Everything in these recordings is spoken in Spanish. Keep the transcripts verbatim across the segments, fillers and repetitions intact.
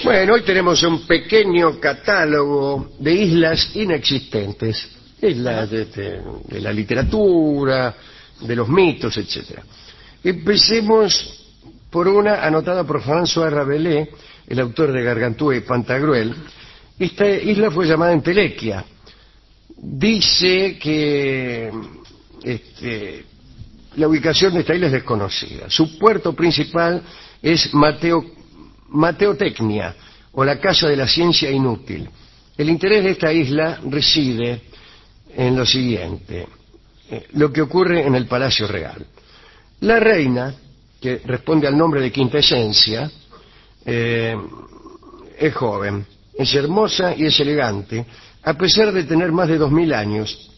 Bueno, hoy tenemos un pequeño catálogo de islas inexistentes, islas de, de, de la literatura, de los mitos, etcétera. Empecemos por una anotada por François Rabelais, el autor de Gargantúa y Pantagruel. Esta isla fue llamada Entelequia. Dice que este, la ubicación de esta isla es desconocida. Su puerto principal es Mateo, Mateotecnia, o la casa de la ciencia inútil. El interés de esta isla reside en lo siguiente, eh, lo que ocurre en el Palacio Real. La reina, que responde al nombre de Quintaesencia, eh, es joven, es hermosa y es elegante, a pesar de tener más de dos mil años.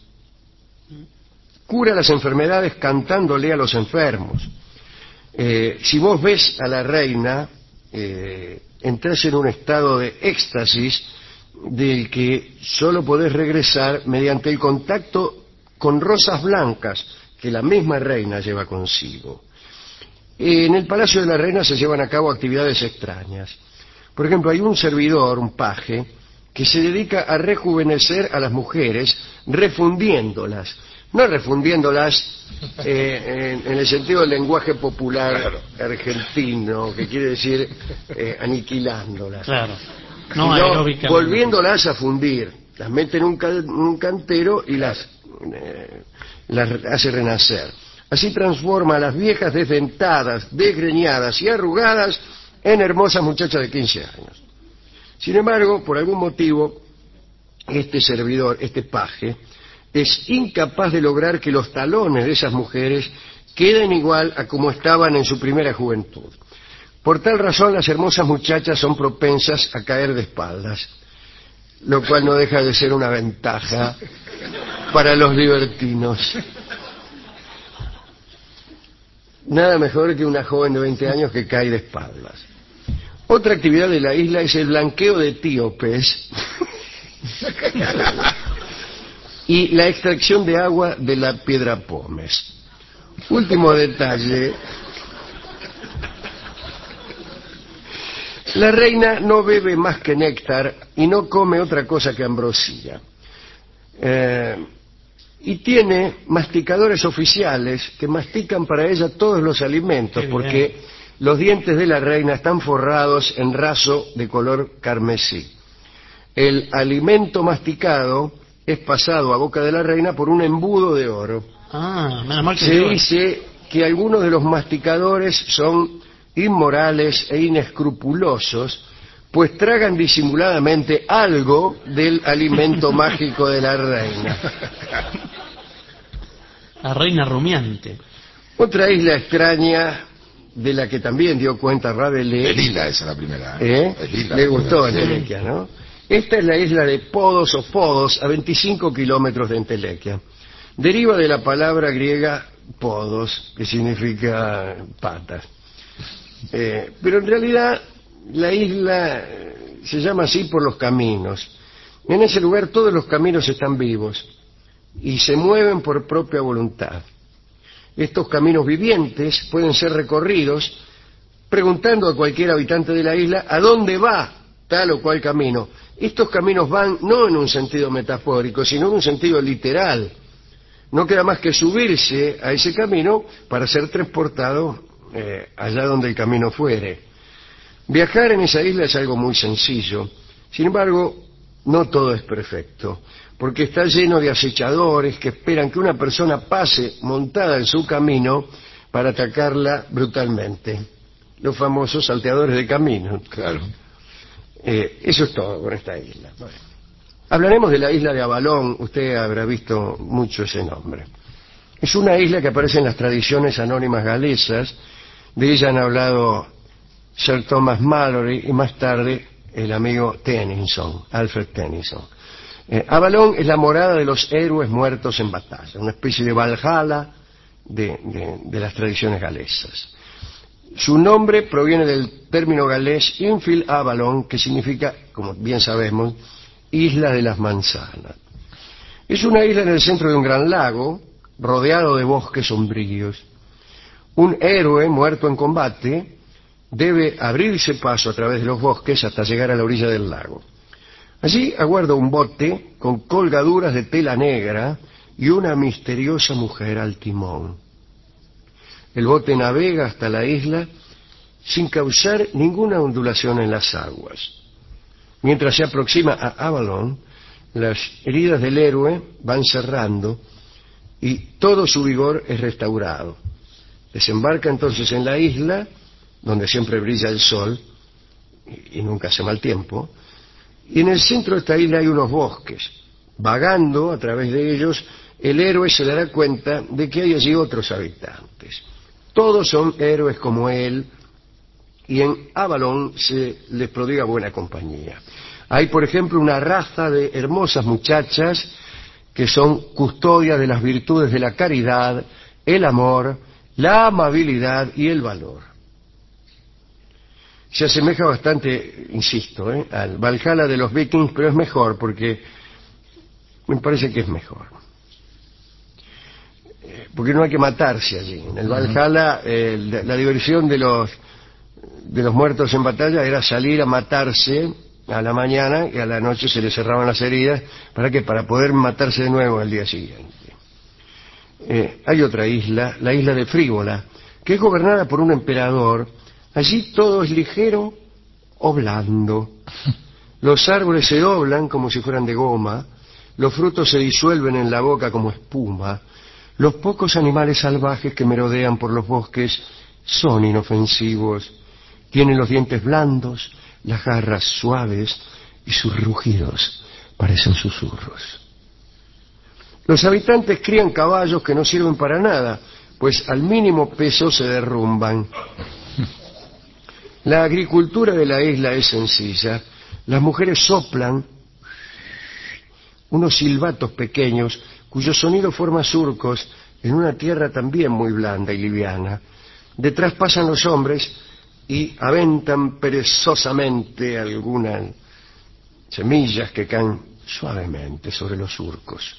Cura las enfermedades cantándole a los enfermos. Eh, si vos ves a la reina, eh, entras en un estado de éxtasis del que solo podés regresar mediante el contacto con rosas blancas que la misma reina lleva consigo. En el Palacio de la Reina se llevan a cabo actividades extrañas. Por ejemplo, hay un servidor, un paje, que se dedica a rejuvenecer a las mujeres refundiéndolas. No refundiéndolas eh, en, en el sentido del lenguaje popular claro. argentino, que quiere decir eh, aniquilándolas. Claro. No, sino volviéndolas a fundir. Las mete en un, ca un cantero y las, eh, las hace renacer. Así transforma a las viejas desdentadas, desgreñadas y arrugadas en hermosas muchachas de quince años. Sin embargo, por algún motivo, este servidor, este paje, es incapaz de lograr que los talones de esas mujeres queden igual a como estaban en su primera juventud. Por tal razón, las hermosas muchachas son propensas a caer de espaldas, lo cual no deja de ser una ventaja para los libertinos. Nada mejor que una joven de veinte años que cae de espaldas. Otra actividad de la isla es el blanqueo de etíopes y la extracción de agua de la piedra pómez. Último detalle. La reina no bebe más que néctar y no come otra cosa que ambrosía. Eh, y tiene masticadores oficiales que mastican para ella todos los alimentos, porque los dientes de la reina están forrados en raso de color carmesí. El alimento masticado es pasado a boca de la reina por un embudo de oro. Ah, menos mal que Se yo. dice que algunos de los masticadores son inmorales e inescrupulosos, pues tragan disimuladamente algo del alimento mágico de la reina. La reina rumiante. Otra isla extraña de la que también dio cuenta Rabelais. El isla esa la primera. ¿Eh? El isla, Le la gustó primera. Entelequia, ¿no? Esta es la isla de Podos o Podos, a veinticinco kilómetros de Entelequia. Deriva de la palabra griega podos, que significa patas. Eh, pero en realidad la isla se llama así por los caminos. En ese lugar todos los caminos están vivos y se mueven por propia voluntad. Estos caminos vivientes pueden ser recorridos preguntando a cualquier habitante de la isla a dónde va tal o cual camino. Estos caminos van no en un sentido metafórico, sino en un sentido literal. No queda más que subirse a ese camino para ser transportado eh, allá donde el camino fuere. Viajar en esa isla es algo muy sencillo. Sin embargo, no todo es perfecto, porque está lleno de acechadores que esperan que una persona pase montada en su camino para atacarla brutalmente. Los famosos salteadores de camino. Claro. Eh, eso es todo con esta isla. Bueno. Hablaremos de la isla de Avalón. Usted habrá visto mucho ese nombre. Es una isla que aparece en las tradiciones anónimas galesas. De ella han hablado Sir Thomas Malory y más tarde el amigo Tennyson, Alfred Tennyson. Eh, Avalón es la morada de los héroes muertos en batalla, una especie de Valhalla de, de, de las tradiciones galesas. Su nombre proviene del término galés Infil Avalon, que significa, como bien sabemos, isla de las manzanas. Es una isla en el centro de un gran lago, rodeado de bosques sombríos. Un héroe muerto en combate debe abrirse paso a través de los bosques hasta llegar a la orilla del lago. Allí aguarda un bote con colgaduras de tela negra y una misteriosa mujer al timón. El bote navega hasta la isla sin causar ninguna ondulación en las aguas. Mientras se aproxima a Avalon, las heridas del héroe van cerrando y todo su vigor es restaurado. Desembarca entonces en la isla, donde siempre brilla el sol y nunca hace mal tiempo, y en el centro de esta isla hay unos bosques. Vagando a través de ellos, el héroe se dará cuenta de que hay allí otros habitantes. Todos son héroes como él, y en Avalon se les prodiga buena compañía. Hay, por ejemplo, una raza de hermosas muchachas que son custodias de las virtudes de la caridad, el amor, la amabilidad y el valor. Se asemeja bastante, insisto, ¿eh? al Valhalla de los Vikings, pero es mejor porque me parece que es mejor. Porque no hay que matarse allí. En el Valhalla eh, la, la diversión de los de los muertos en batalla era salir a matarse a la mañana y a la noche se les cerraban las heridas. ¿Para qué? Para poder matarse de nuevo al día siguiente. Eh, hay otra isla, la isla de Frívola, que es gobernada por un emperador. Allí todo es ligero o blando. Los árboles se doblan como si fueran de goma, los frutos se disuelven en la boca como espuma. Los pocos animales salvajes que merodean por los bosques son inofensivos. Tienen los dientes blandos, las garras suaves y sus rugidos parecen susurros. Los habitantes crían caballos que no sirven para nada, pues al mínimo peso se derrumban. La agricultura de la isla es sencilla. Las mujeres soplan unos silbatos pequeños cuyo sonido forma surcos en una tierra también muy blanda y liviana. Detrás pasan los hombres y aventan perezosamente algunas semillas que caen suavemente sobre los surcos.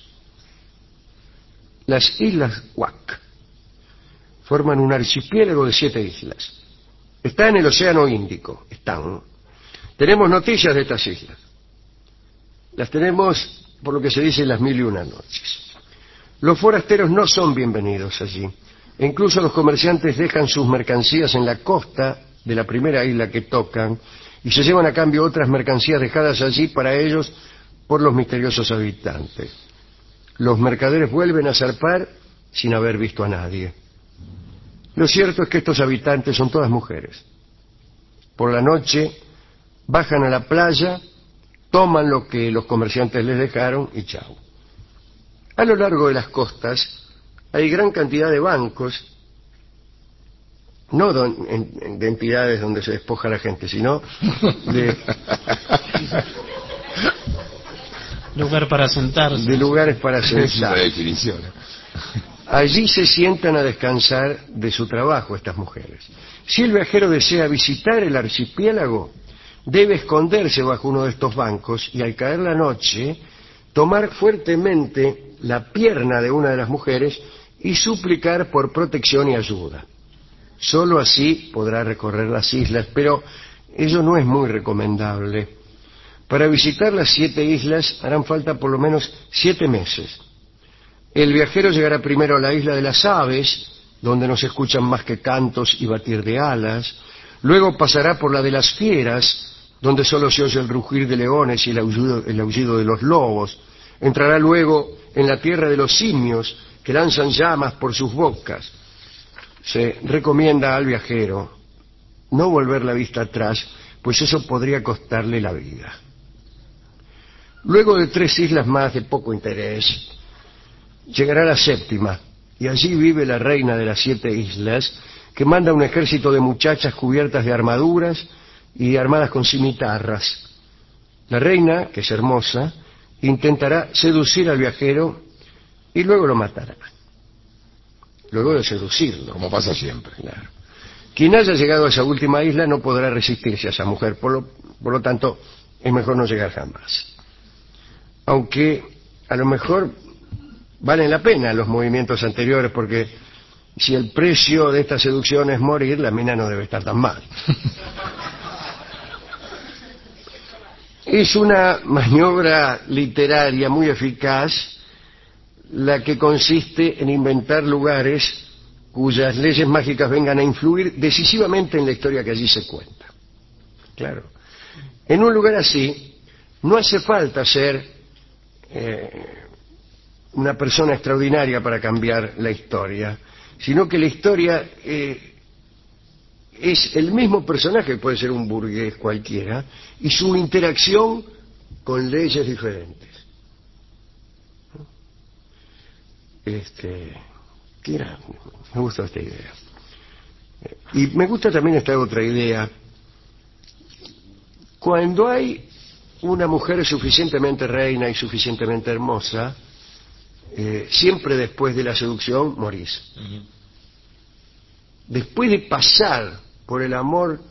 Las islas Wak forman un archipiélago de siete islas. Está en el Océano Índico. Están. Tenemos noticias de estas islas. Las tenemos por lo que se dice las mil y una noches. Los forasteros no son bienvenidos allí. E incluso los comerciantes dejan sus mercancías en la costa de la primera isla que tocan y se llevan a cambio otras mercancías dejadas allí para ellos por los misteriosos habitantes. Los mercaderes vuelven a zarpar sin haber visto a nadie. Lo cierto es que estos habitantes son todas mujeres. Por la noche bajan a la playa, toman lo que los comerciantes les dejaron y chao. A lo largo de las costas hay gran cantidad de bancos, no don, en, de entidades donde se despoja a la gente, sino de, lugar para sentarse. de lugares para Es una sentarse. definición. Allí se sientan a descansar de su trabajo estas mujeres. Si el viajero desea visitar el archipiélago, debe esconderse bajo uno de estos bancos y al caer la noche, tomar fuertemente la pierna de una de las mujeres y suplicar por protección y ayuda. Solo así podrá recorrer las islas, pero ello no es muy recomendable. Para visitar las siete islas harán falta por lo menos siete meses. El viajero llegará primero a la isla de las aves, donde no se escuchan más que cantos y batir de alas. Luego pasará por la de las fieras, donde solo se oye el rugir de leones y el aullido, el aullido de los lobos. Entrará luego en la tierra de los simios, que lanzan llamas por sus bocas. Se recomienda al viajero no volver la vista atrás, pues eso podría costarle la vida. Luego de tres islas más de poco interés, llegará la séptima, y allí vive la reina de las siete islas, que manda un ejército de muchachas cubiertas de armaduras y armadas con cimitarras. La reina, que es hermosa, intentará seducir al viajero y luego lo matará. Luego de seducirlo. Como pasa siempre. Claro. Quien haya llegado a esa última isla no podrá resistirse a esa mujer, por lo, por lo tanto, es mejor no llegar jamás. Aunque a lo mejor valen la pena los movimientos anteriores, porque si el precio de esta seducción es morir, la mina no debe estar tan mal. Es una maniobra literaria muy eficaz la que consiste en inventar lugares cuyas leyes mágicas vengan a influir decisivamente en la historia que allí se cuenta. Claro. En un lugar así, no hace falta ser eh, una persona extraordinaria para cambiar la historia, sino que la historia eh, es el mismo personaje, puede ser un burgués cualquiera, y su interacción con leyes diferentes. Este, ¿qué era? Me gusta esta idea. Y me gusta también esta otra idea. Cuando hay una mujer suficientemente reina y suficientemente hermosa, eh, siempre después de la seducción morís. Uh-huh. Después de pasar por el amor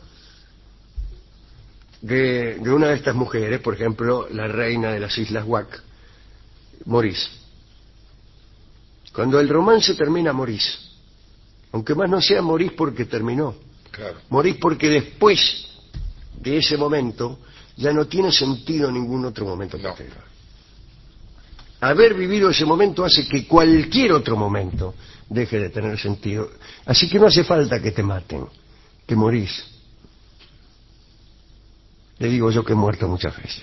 de, de una de estas mujeres, por ejemplo, la reina de las Islas Wak, morís. Cuando el romance termina, morís. Aunque más no sea, morís porque terminó. Claro. Morís porque después de ese momento ya no tiene sentido ningún otro momento posterior. No. Haber vivido ese momento hace que cualquier otro momento deje de tener sentido. Así que no hace falta que te maten, que morís. Le digo yo que he muerto muchas veces.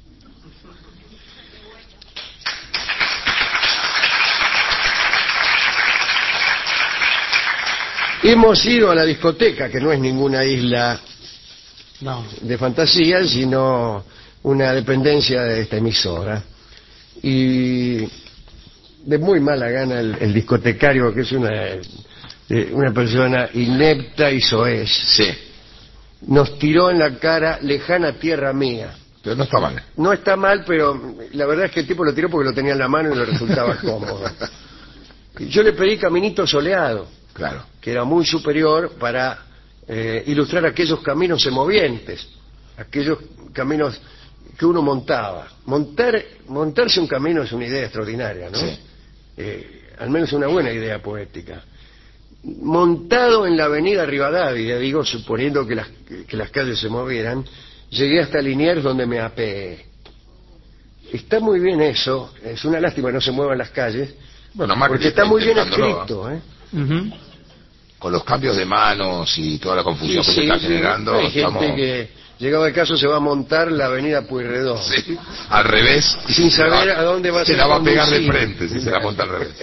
Hemos ido a la discoteca, que no es ninguna isla no. de fantasía, sino una dependencia de esta emisora. Y de muy mala gana el, el discotecario, que es una, eh, una persona inepta y soez, sí. nos tiró en la cara lejana tierra mía. Pero no está mal. No está mal, pero la verdad es que el tipo lo tiró porque lo tenía en la mano y le resultaba cómodo. Yo le pedí Caminito Soleado. Claro. Que era muy superior para eh, ilustrar aquellos caminos semovientes, aquellos caminos que uno montaba. Montar, montarse un camino es una idea extraordinaria, ¿no? Sí. Eh, al menos una buena idea poética. Montado en la avenida Rivadavia, digo, suponiendo que las, que las calles se movieran, llegué hasta Liniers, donde me apeé. Está muy bien eso, es una lástima que no se muevan las calles, bueno, porque está muy bien escrito, ¿eh? Uh-huh. Con los cambios de manos y toda la confusión sí, que sí, se está sí, generando. Hay estamos... gente que, llegado el caso, se va a montar la avenida Pueyrredón. Sí, al revés. Sin saber va, a dónde va a ser. Se la va a pegar de frente si se la monta al revés.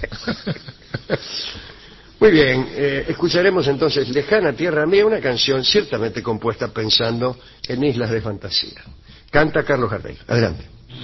Muy bien, eh, escucharemos entonces Lejana Tierra Mía, una canción ciertamente compuesta pensando en islas de fantasía. Canta Carlos Gardel. Adelante.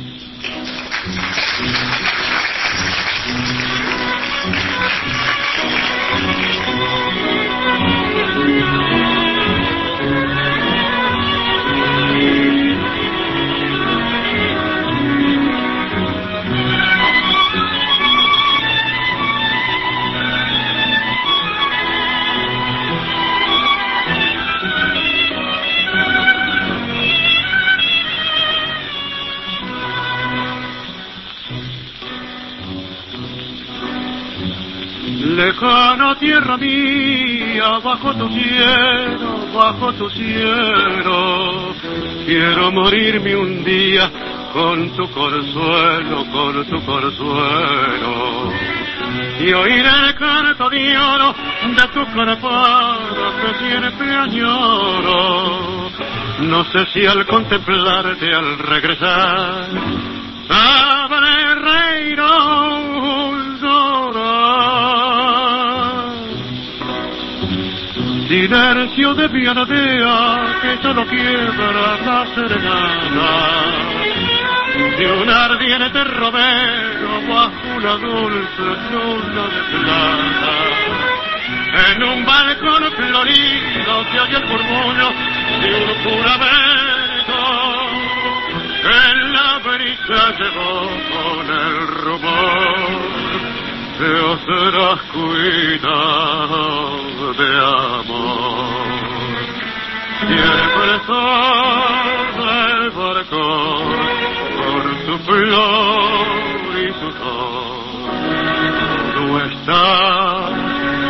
Lejana tierra mía, bajo tu cielo, bajo tu cielo, quiero morirme un día con tu consuelo, con tu consuelo, y oír el canto de oro de tu carpado que siempre añoro. No sé si al contemplarte, al regresar, sabré reír o llorar. Silencio de pianadea que solo quiebra la serenata de un ardiente romero bajo una dulce luna de plata. En un balcón florido se oye el murmullo de un juramento que en la brisa llegó con el rumor que os serás cuidado de amor. Siempre sobre el barco por su flor y su sol. Tú estás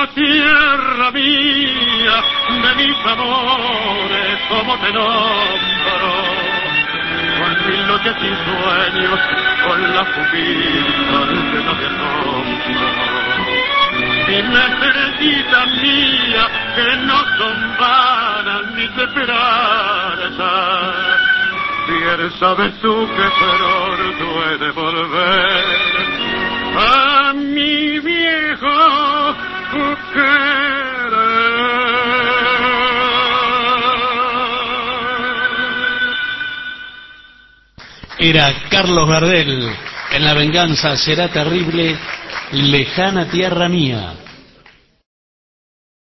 Oh, tierra mía, de mis amores, como te nombro, con mil noches y sueños, con la pupila llena de asombro. Mis estrellitas mías, que no son vanas ni te esperanzas, bien sabes tú que pronto he de volver a mi viejo querer. Era Carlos Gardel en La venganza será terrible, lejana tierra mía.